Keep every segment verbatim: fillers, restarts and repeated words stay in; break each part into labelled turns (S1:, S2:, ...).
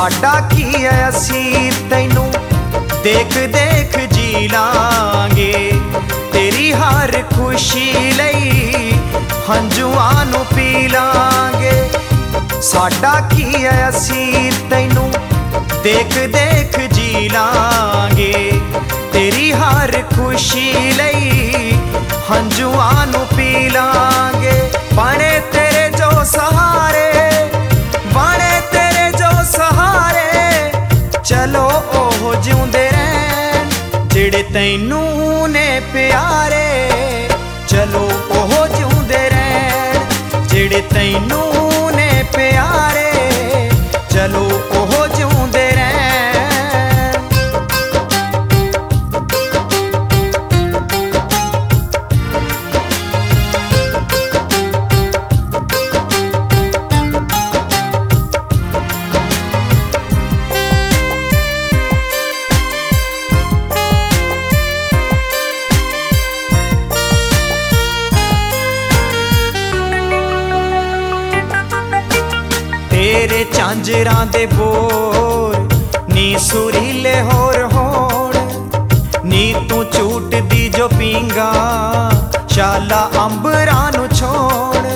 S1: साडा की है असी तैनू देख देख जी लांगे। तेरी हर खुशी लई हंजुआं नू पी लांगे। साडा की है असी तैनू देख देख जी लांगे। तेरी हर खुशी लई हंजुआं नू पी लांगे। बने तेरे जो सहारे, बने तेरे जो सहारे, चलो ओह जिउंदे रहन जेड़े तैनू ने प्यारे। चलो ओह जिउंदे रहन जेड़े तैनू ने प्यारे। चलो ओह जिउंदे रहन। तेरे झांजरां दे बोर नी सुरीले होर होण। नी तू झूट दी जो पींगा शाला अंबरां नू छोड़।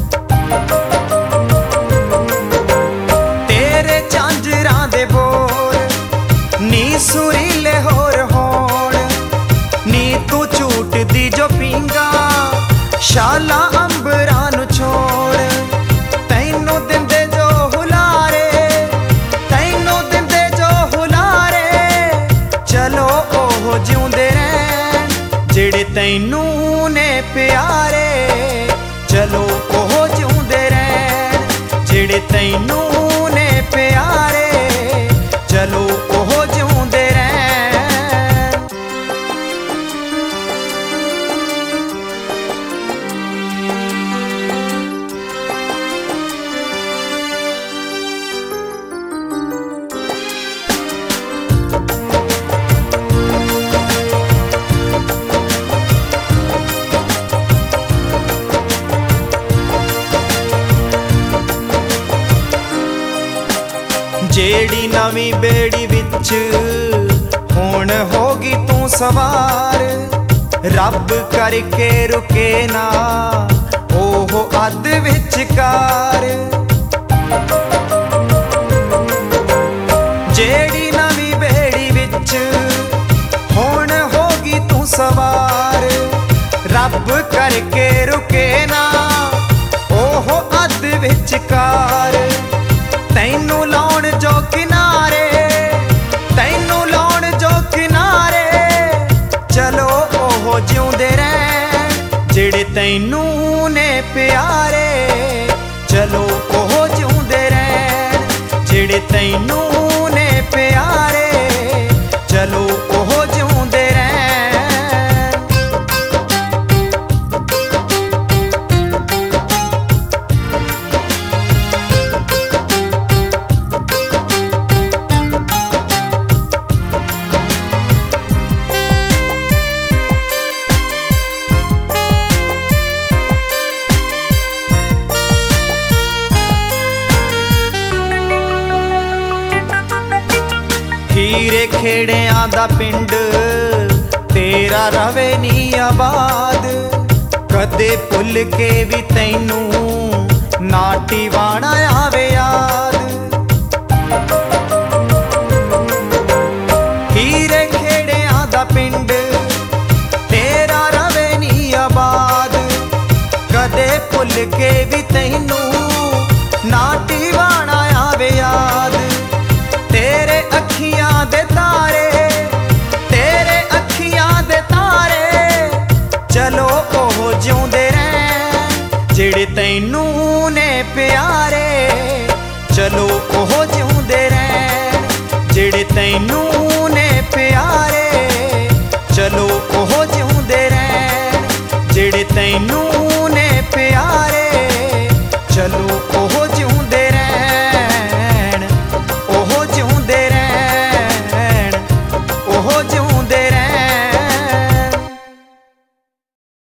S1: तेरे झांजरां दे बोर नी सुरीले होर होण। नी तू झूट दी जो पींगा शाला अंबरां नू छोड़। तैनू दिंदे जिउंदे रहन जेड़े तैनू ने प्यारे। चलो ओह जिउंदे रहन जेड़े तैनू ने प्यारे। चलो ओह जिउंदे रहन। जेड़ी नवी बेड़ी विच हुण होगी तू सवार। रब करके रुके ना ओह अध विचकार। जेड़ी नवी बेड़ी विच हुण होगी तू सवार। रब करके रुके ना ओह अध विचकार। तैनू लाउण जो किनारे, तैनू लाउण जो किनारे। चलो ओह जिउंदे रहन जेड़े तैनू ने प्यारे। चलो ओह जिउंदे रहन जेड़े तैनू ने प्यारे। चलो ओह जिउंदे रहन। हीरे खेड़ियां दा पिंड तेरा रवे नी आबाद। कदे भुल के भी तैनू नाटी वाणा आवे याद। हीरे खेड़ियां दा पिंड तेरा रवे नी आबाद। कदे भुल के भी तैनू नाटी वाणा आवे याद। तेरे अखियां दे तारे, तेरे अखियां दे तारे। चलो ओह जिउंदे रहन जेड़े तैनू ने प्यारे। चलो ओह जिउंदे रहन जेड़े तैनू ने प्यारे। चलो ओह जिउंदे रहन जेड़े तैनू ने प्यारे। चलो